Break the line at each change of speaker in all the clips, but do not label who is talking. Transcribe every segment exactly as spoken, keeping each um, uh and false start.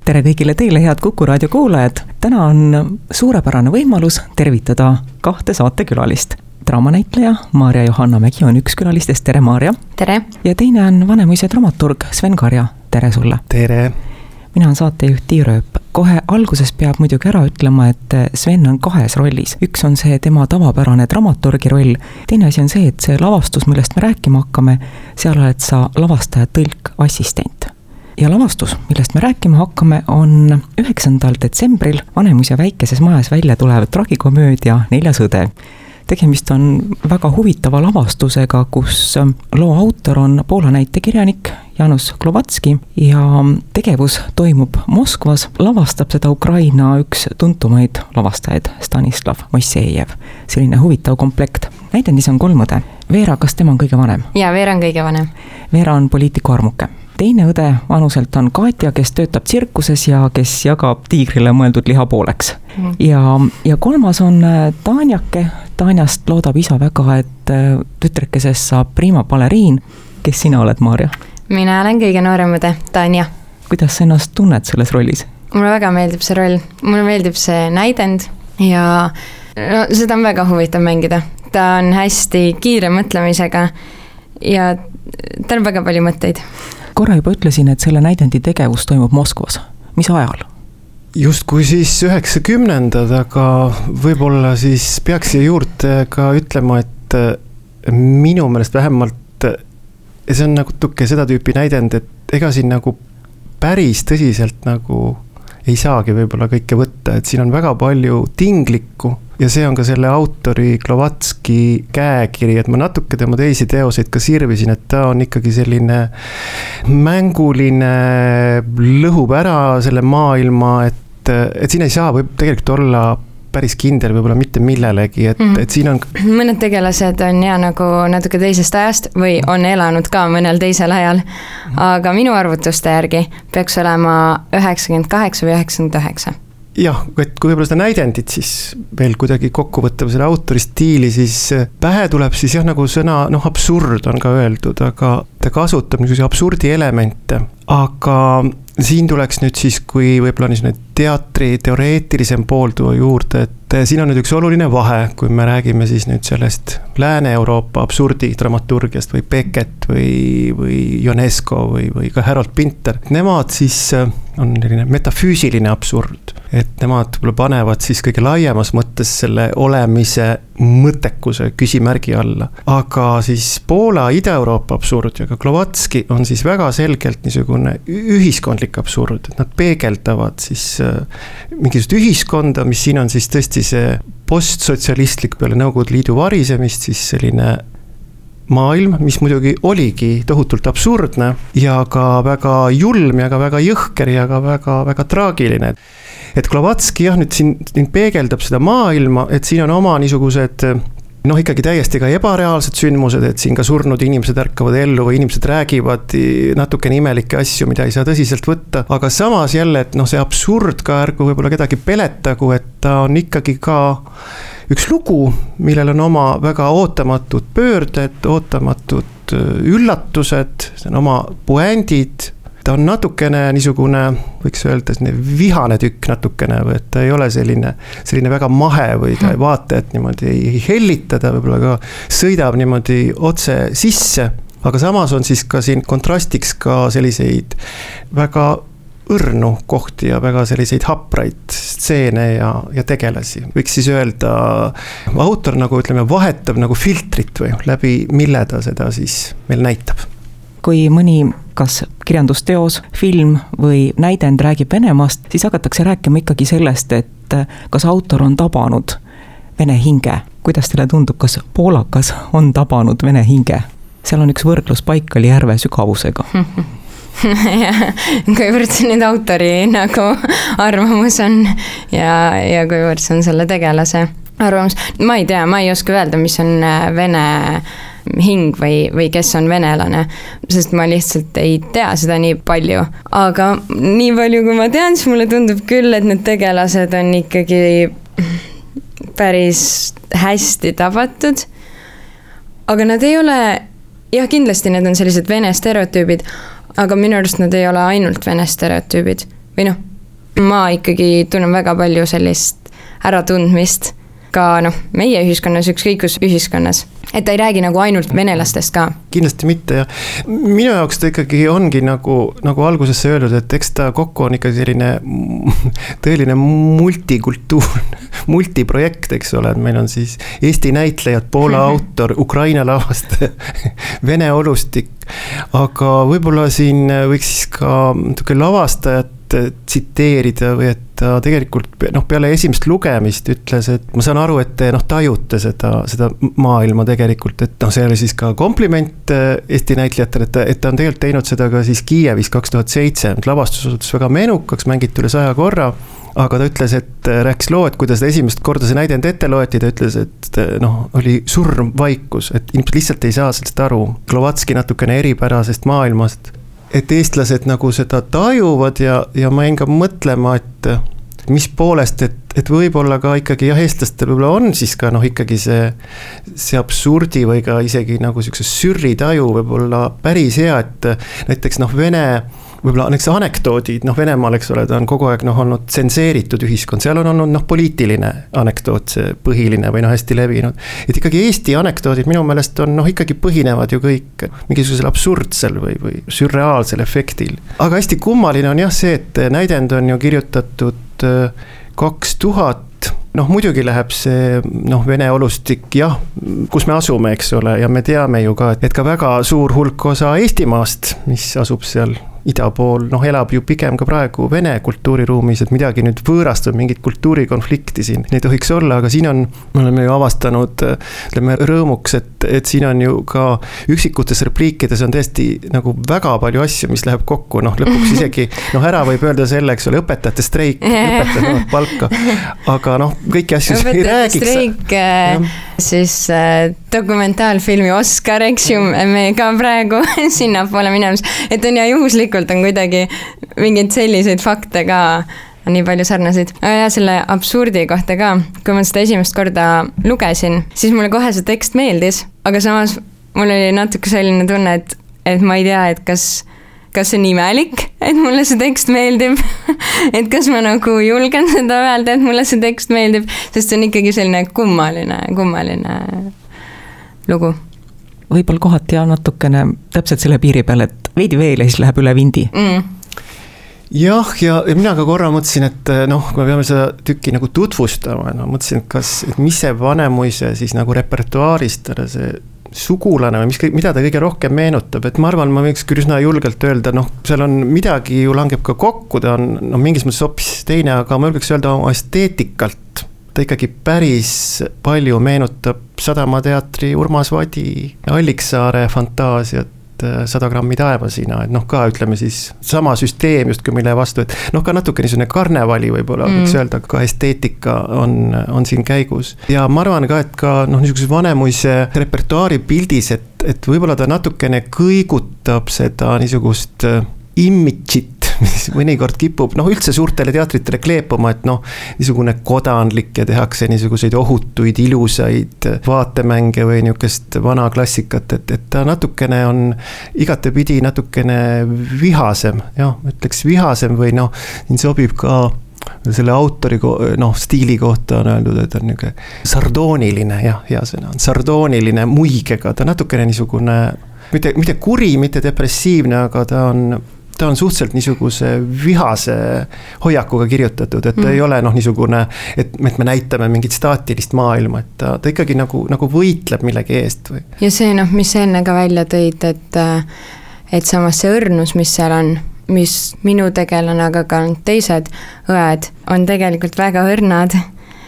tere kõigile teile, head Kuku raadio kuulajad! Täna on suurepärane võimalus tervitada kahte saatekülalist. Draamanäitleja Maarja Johanna Mägi on üks külalistest, tere Maarja!
Tere!
Ja teine on Vanemuise dramaturg Sven Karja, tere sulle!
Tere!
Mina on saatejuht Tiir Ööp. Kohe alguses peab muidugi ära ütlema, et Sven on kahes rollis. Üks on see tema tavapärane dramaturgi roll. Teine asi on see, et see lavastus, millest me rääkima hakkame, seal oled sa lavastaja tõlk assistent. Ja lavastus, millest me rääkima hakkame, on üheksandal detsembril Vanemuise väikeses majas välja tulev tragikomöödia Neljas õde. Tegemist on väga huvitava lavastusega, kus loo autor on Poola näitekirjanik Janusz Klovatski ja tegevus toimub Moskvas. Lavastab seda Ukraina üks tuntumaid lavastajaid, Stanislav Moisejev. Selline huvitav komplekt. Näidendis on kolm õde. Veera, kas tema on kõige vanem?
Jaa, Veera on kõige vanem.
Veera on poliitiku armuke. Teine õde vanuselt on Katja, kes töötab tsirkuses ja kes jagab tiigrile mõeldud liha pooleks. Mm. Ja, ja kolmas on Tanjake. Tanjast loodab isa väga, et tütrekesest saab prima baleriin. Kes sina oled, Maarja?
Mina olen kõige noorem õde, Tanja.
Kuidas sa ennast tunned selles rollis?
Mulle väga meeldib see roll. Mulle meeldib see näidend ja no, seda on väga huvitav mängida. Ta on hästi kiire mõtlemisega ja tal on väga palju mõtteid.
Korra juba ütlesin, et selle näidendi tegevus toimub Moskvas. Mis ajal?
Just kui siis üheksakümnendad, aga võib-olla siis peaks siia juurde ka ütlema, et minu meelest vähemalt see on nagu tukke seda tüüpi näidend, et ega siin nagu päris tõsiselt nagu ei saagi võib-olla kõike võtta, et siin on väga palju tinglikku ja see on ka selle autori Klovatski käekiri, et ma natuke tema teisi teoseid ka sirvisin, et ta on ikkagi selline mänguline, lõhub ära selle maailma, et, et siin ei saa võib tegelikult olla päris kindel võib-olla mitte millelegi, et, mm. et siin on...
Mõned tegelased on ja nagu natuke teisest ajast või on elanud ka mõnel teisel ajal, aga minu arvutuste järgi peaks olema üheksakümmend kaheksa või üheksakümmend üheksa.
Jah, et kui võib-olla seda näidendit siis veel kuidagi kokku võtta selle autori stiili, siis pähe tuleb siis jah, nagu sõna, noh, absurd on ka öeldud, aga ta kasutab niisuguse absurdi elemente, aga siin tuleks nüüd siis, kui võib-olla niisugune teatri teoreetilisem pool tuua juurde, et siin on nüüd üks oluline vahe, kui me räägime siis nüüd sellest Lääne-Euroopa absurdi dramaturgiast või Beckett või, või Ionesco või, või ka Harold Pinter. Nemad siis on metafüüsiline absurd, et nemad panevad siis kõige laiemas mõttes selle olemise mõttekuse küsimärgi alla. Aga siis Poola, Ida-Euroopa absurd ja ka Klovatski on siis väga selgelt niisugune ühiskondlik absurd, et nad peegeldavad siis mingisugust ühiskonda, mis siin on siis tõesti see postsotsialistlik peale Nõukogude Liidu varisemist, siis selline maailm, mis muidugi oligi tohutult absurdne ja ka väga julm ja ka väga jõhker ja ka väga, väga traagiline. Et Klovatski jah, nüüd siin, siin peegeldab seda maailma, et siin on oma niisugused noh, ikkagi täiesti ka ebareaalsed sündmused, et siin ka surnud inimesed ärkavad ellu või inimesed räägivad natuke imelikke asju, mida ei saa tõsiselt võtta, aga samas jälle, et noh, see absurd ka ärgu võib-olla kedagi peletagu, et ta on ikkagi ka üks lugu, millel on oma väga ootamatud pöörded, ootamatud üllatused, see on oma puändid, ta on natukene niisugune, võiks öelda, vihane tükk natukene, või et ta ei ole selline, selline väga mahe või ta vaata, et niimoodi ei hellita, ta võib-olla ka sõidab niimoodi otse sisse, aga samas on siis ka siin kontrastiks ka selliseid väga õrnu kohti ja väga selliseid hapraid stseene ja, ja tegelasi. Võiks siis öelda, autor nagu ütleme vahetab nagu filtrit või läbi mille ta seda siis meil näitab.
Kui mõni kas kirjandusteos, film või näidend räägib Venemaast, siis hakatakse rääkima ikkagi sellest, et kas autor on tabanud vene hinge. Kuidas teile tundub, kas poolakas on tabanud vene hinge? Seal on üks võrdlus Baikali järve sügavusega.
Kuivõrd see nüüd autori nagu arvamus on ja, ja kuivõrd see on selle tegelase arvamus. Ma ei tea, ma ei oska öelda, mis on vene hing või, või kes on venelane, sest ma lihtsalt ei tea seda nii palju. Aga nii palju, kui ma tean, siis mulle tundub küll, et need tegelased on ikkagi päris hästi tabatud. Aga nad ei ole, jah, kindlasti need on sellised vene stereotüübid, aga minu arust nad ei ole ainult vene stereotüübid. Või noh, ma ikkagi tunnen väga palju sellist äratundmist ka noh, meie ühiskonnas, ükskõik kus ühiskonnas. Et ta ei räägi nagu ainult venelastest ka.
Kindlasti mitte ja minu jaoks ta ikkagi ongi nagu, nagu algusesse öeldud, et eks ta kokku on ikkagi selline tõeline multikultuur, multiprojekt, eks ole, et meil on siis Eesti näitlejad, Poola autor, Ukraina lavastaja, Vene olustik, aga võib-olla siin võiks siis ka lavastajat tsiteerida või et ta tegelikult noh, peale esimest lugemist ütles, et ma saan aru, et te noh, tajute seda, seda maailma tegelikult, et noh, see oli siis ka kompliment Eesti näitlejatele, et, et ta on tegelikult teinud seda ka siis Kiievis kaks tuhat seitse, lavastus osutus väga menukaks, mängiti üle saja korra, aga ta ütles, et rääkis loo, et kui ta seda esimest korda see näidend ette loeti, ta ütles, et noh, oli surm vaikus, et inimesed lihtsalt ei saa sellest aru. Glovatski natukene eripärasest maailmast, et eestlased nagu seda tajuvad ja, ja ma jäin ka mõtlema, et mis poolest, et, et võib-olla ka ikkagi jah, eestlastel võib-olla on siis ka noh, ikkagi see, see absurdi või ka isegi nagu siukse sürri taju võib-olla päris hea, et näiteks noh, Vene võib-olla näiteks anekdoodid, noh Venemaal, eks ole, ta on kogu aeg noh, olnud tsenseeritud ühiskond, seal on olnud noh, poliitiline anekdoot, see põhiline või noh, hästi levinud. Et ikkagi Eesti anekdoodid minu meelest on noh, ikkagi põhinevad ju kõik mingisugusel absurdsel või, või sürreaalsel efektil. Aga hästi kummaline on jah see, et näidend on ju kirjutatud kaks tuhat, noh muidugi läheb see noh, Vene olustik jah, kus me asume, eks ole, ja me teame ju ka, et ka väga suur hulk osa Eestimaast, mis asub seal ida pool, noh elab ju pigem ka praegu Vene kultuuriruumis, et midagi nüüd võõrastab, mingit kultuurikonflikti siin ei tohiks olla, aga siin on, me oleme ju avastanud, ütleme rõõmuks, et, et siin on ju ka üksikutes repliikides on tõesti nagu väga palju asju, mis läheb kokku, noh lõpuks isegi, noh ära võib öelda selle, eks ole, õpetajate streik, õpetajad nõuavad palka, aga noh, kõiki asju ei räägiks.
Streik, siis äh, dokumentaalfilmi Oscar, eks ju, me ka praegu sinna poole minemas, et on ja juhuslikult on kuidagi mingeid selliseid fakte ka nii palju sarnasid. Aga ja selle absurdi kohta ka, kui ma seda esimest korda lugesin, siis mulle kohe see tekst meeldis, aga samas mul oli natuke selline tunne, et, et ma ei tea, et kas, kas see on imelik, et mulle see tekst meeldib, et kas ma nagu julgen seda öelda, et mulle see tekst meeldib, sest see on ikkagi selline kummaline, kummaline lugu.
Võib-olla kohati ja natukene täpselt selle piiri peal, et veidi veel ja siis läheb üle vindi.
Mm.
Jah, ja mina ka korra mõtlesin, et noh, kui me peame seda tükki nagu tutvustama, no mõtlesin, et kas, et mis see Vanemuise siis nagu repertuaarist, see sugulane või mis, mida ta kõige rohkem meenutab, et ma arvan, ma võiks küll üsna julgelt öelda, noh, seal on midagi ju langeb ka kokku, ta on no, mingis mõttes hoopis teine, aga ma julgeks öelda oma esteetikalt, ta ikkagi päris palju meenutab Sadamateatri Urmas Vadi Alliksaare fantaasiat sada grammi taevasina, et noh ka ütleme siis sama süsteem just kui mille vastu, et noh ka natuke niisugune karnevali võib-olla mm. võiks öelda, ka esteetika on, on siin käigus. Ja ma arvan ka, et ka noh niisuguse Vanemuise repertuaari pildis, et, et võib-olla ta natukene kõigutab seda niisugust imidžit, mis mõnikord kipub, noh üldse suurtele teatritele kleepuma, et noh, niisugune kodanlik ja tehakse niisuguseid ohutuid, ilusaid vaatemänge või niisugust vana klassikat, et, et ta natukene on igatepidi natukene vihasem, jah, ütleks vihasem või noh, siin sobib ka selle autori noh, stiili kohta on öeldud, et on niisugune sardooniline, jah, hea sõna on, sardooniline muigega, ta natukene niisugune, mitte, mitte kuri, mitte depressiivne, aga ta on ta on suhteliselt niisuguse vihase hoiakuga kirjutatud, et ta mm. ei ole noh niisugune, et me näitame mingit staatilist maailma, et ta, ta ikkagi nagu, nagu võitleb millegi eest. Või.
Ja see noh, mis enne ka välja tõid, et, et samas see õrnus, mis seal on, mis minu tegelane, aga ka teised õed on tegelikult väga õrnad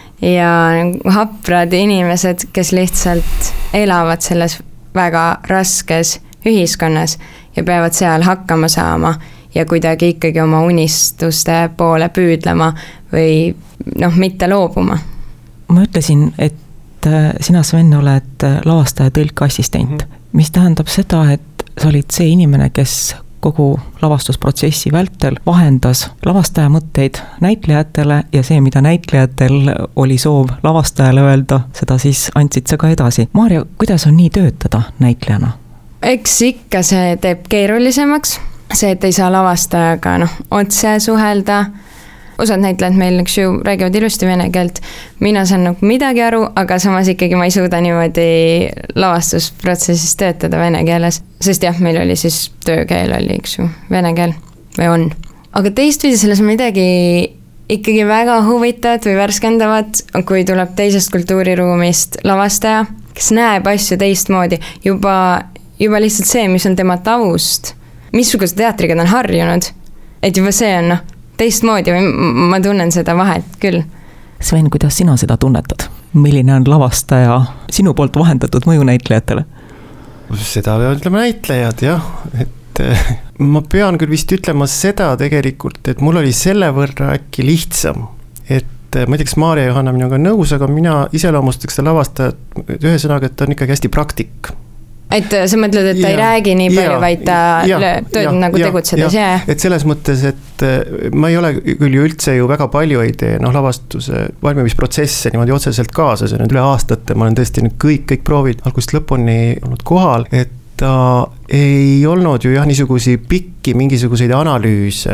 ja haprad inimesed, kes lihtsalt elavad selles väga raskes ühiskonnas ja peavad seal hakkama saama ja kuidagi ikkagi oma unistuste poole püüdlema või noh, mitte loobuma.
Ma ütlesin, et sina, Sven, oled lavastaja tõlkeassistent, mm-hmm. mis tähendab seda, et sa olid see inimene, kes kogu lavastusprotsessi vältel vahendas lavastaja mõtteid näitlejatele ja see, mida näitlejatel oli soov lavastajale öelda, seda siis andsid sa ka edasi. Maarja, kuidas on nii töötada näitlejana?
Eks ikka see teeb keerulisemaks, see, et ei saa lavastajaga noh, otse suhelda, osad näitlejad meil, eks ju, räägivad ilusti vene keelt, mina saan nagu midagi aru, aga samas ikkagi ma ei suuda niimoodi lavastusprotsessis töötada vene keeles, sest jah, meil oli siis töökeel oli, eks ju, vene keel või on. Aga teistpidi selles on midagi ikkagi väga huvitavat või värskendavat, kui tuleb teisest kultuuriruumist lavastaja, kes näeb asju teistmoodi, juba, juba lihtsalt see, mis on tema tavust, missuguse teatriga ta on harjunud, et juba see on noh, teistmoodi või ma tunnen seda vahet küll.
Sven, kuidas sina seda tunnetad? Milline on lavastaja sinu poolt vahendatud mõju näitlejatele?
Seda peavad ütlema näitlejad, jah, et ma pean küll vist ütlema seda tegelikult, et mul oli selle võrra äkki lihtsam, et ma ei tea, kas Maarja Johanna minuga nõus, aga mina iseloomustaks seda lavastajat ühe sõnaga, et ta on ikkagi hästi praktik.
Et sa mõtled, et ta ja, ei räägi nii palju, ja, vaid ta ja, tööd ja, nagu ja, tegutsedes, jah?
Et selles mõttes, et ma ei ole küll ju üldse ju väga palju ei tee, noh, lavastuse valmimisprotsesse niimoodi otseselt kaasa, see on üle aastate, ma olen tõesti nüüd kõik, kõik proovid algusest lõpuni olnud kohal, et ta ei olnud ju jah, niisugusi pikki mingisuguseid analüüse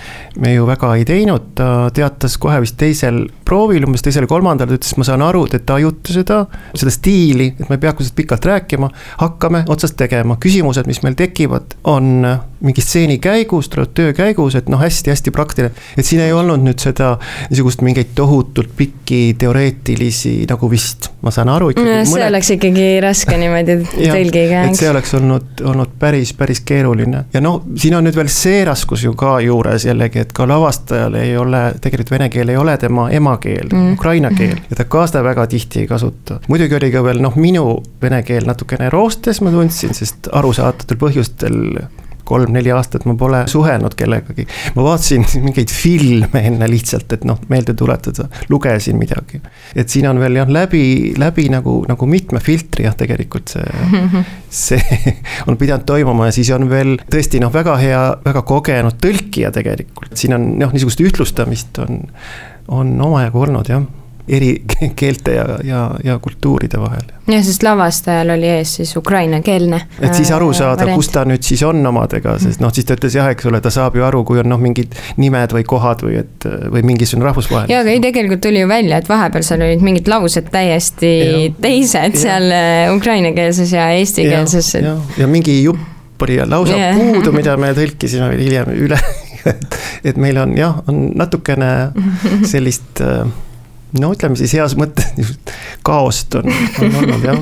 me ju väga ei teinud, ta teatas kohe vist teisel proovil, umbes teisel kolmandal, ta ütles, ma saan aru, et tajuta seda, seda stiili, et me ei pea kusest pikalt rääkima, hakkame otsast tegema, küsimused, mis meil tekivad, on mingi stseeni käigus, tuleb töö käigus, et noh, hästi-hästi praktiline, et siin ei olnud nüüd seda niisugust mingeid tohutult pikki teoreetilisi nagu vist, ma saan aru ikkagi
no, see mõne... oleks ikkagi raske niimoodi tõlgiga,
et see oleks olnud, olnud päris, päris keeruline ja noh, siin on nüüd veel see raskus ju ka juures jällegi, et ka lavastajal ei ole, tegelikult vene keel ei ole tema emakeel, mm. ukraina keel ja ta ka seda väga tihti ei kasuta. Muidugi oli ka veel noh, minu vene keel natukene roostes, ma tundsin, sest arusaatatul põhjustel kolm-neli aastat ma pole suhelnud kellegagi. Ma vaatasin mingeid filme enne lihtsalt, et noh, meelde tuletada, lugesin midagi. Et siin on veel jah, läbi, läbi nagu, nagu mitme filtri jah, tegelikult see, see on pidanud toimuma ja siis on veel tõesti noh, väga hea, väga kogenud tõlkija tegelikult. Siin on noh, niisugust ühtlustamist on, on omajagu olnud jah. Eri keelte ja, ja, ja kultuuride vahel.
Ja, sest lavastajal oli ees siis ukraina keelne.
Et siis aru saada, variant. Kus ta nüüd siis on omadega, sest noh, siis ta ütles jah, eks ole, ta saab ju aru, kui on noh, mingid nimed või kohad või, et, või mingisugune rahvusvaheline.
Ja, aga ei, tegelikult tuli ju välja, et vahepeal seal olid mingid laused täiesti ja, teised ja. Seal ukraina keelses ja eesti keelses.
Ja, ja, ja mingi jupp oli lausa yeah. puudu, mida me tõlkisime hiljem üle. et, et meil on jah, on natukene sellist... no ütleme siis heas mõttes kaost on, on olnud jah.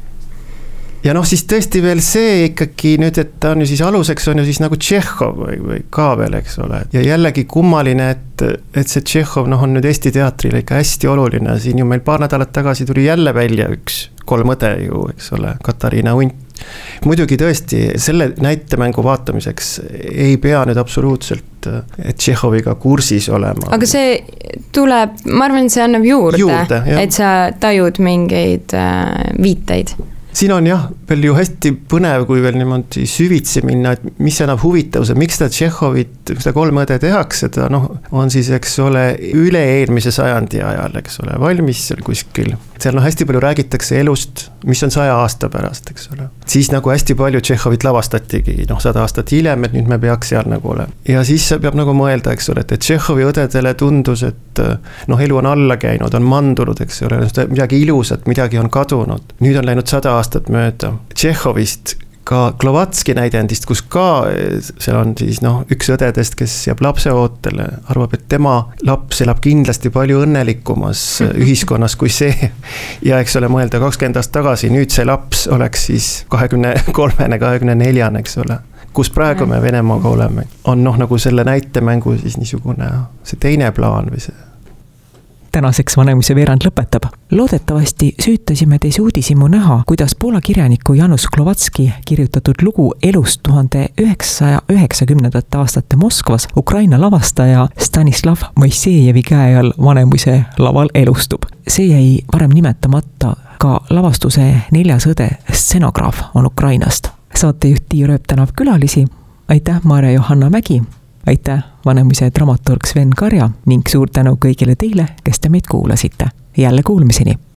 Ja noh, siis tõesti veel see ikkagi nüüd, et ta on ju siis aluseks on ju siis nagu Tšehhov või, või ka veel, eks ole. Ja jällegi kummaline, et, et see Tšehhov noh, on nüüd Eesti teatrile ikka hästi oluline. Siin ju meil paar nädalat tagasi tuli jälle välja üks kolm õde ju, eks ole, Katariina Unt. Muidugi tõesti, selle näitemängu vaatamiseks ei pea nüüd absoluutselt Tšehhoviga kursis olema.
Aga see tuleb, ma arvan, see annab juurde, juurde et sa tajud mingeid viiteid.
Siin on jah, veel ju hästi põnev, kui veel niimoodi süvitsi minna, et mis annab huvitavuse, miks ta Tšehhovit, seda kolm õde tehakse, ta noh, on siis, eks ole, üle eelmise sajandi ajal, eks ole, valmis seal kuskil. Seal noh, hästi palju räägitakse elust, mis on saja aasta pärast, eks ole. Siis nagu hästi palju Tšehhovit lavastatigi, noh, sada aastat hiljem, et nüüd me peaks seal nagu ole. Ja siis peab nagu mõelda, eks ole, et Tšehhovi õdedele tundus, et noh, elu on alla käinud, on mandunud, eks ole, midagi ilusat, midagi on kadunud. Nüüd on läinud sada aastat mööda. Tšehhovist, ka Glovatski näidendist, kus ka seal on siis noh, üks õdedest, kes jääb lapse ootele, arvab, et tema laps elab kindlasti palju õnnelikumas ühiskonnas kui see. Ja eks ole mõelda kakskümmend aastat tagasi, nüüd see laps oleks siis kahekümne kolmene, kahekümne neljane, eks ole. Kus praegu me Venemaaga oleme, on noh, nagu selle näitemängu siis niisugune see teine plaan või see.
Tänaseks Vanemuise veerand lõpetab. Loodetavasti süütasime teis uudisimu näha, kuidas Poola kirjaniku Janusz Glovatski kirjutatud lugu elust tuhande üheksasaja üheksakümnendate aastate Moskvas Ukraina lavastaja Stanislav Moisejevi käe all Vanemuise laval elustub. See jäi varem nimetamata, ka lavastuse neljas õde stsenograaf on Ukrainast. Saatejuht Tiia Rööp tänab külalisi. Aitäh Maarja Johanna Mägi. Aitäh Vanemuise dramaturg Sven Karja ning suur tänu kõigile teile, kes te meid kuulasite. Jälle kuulmiseni!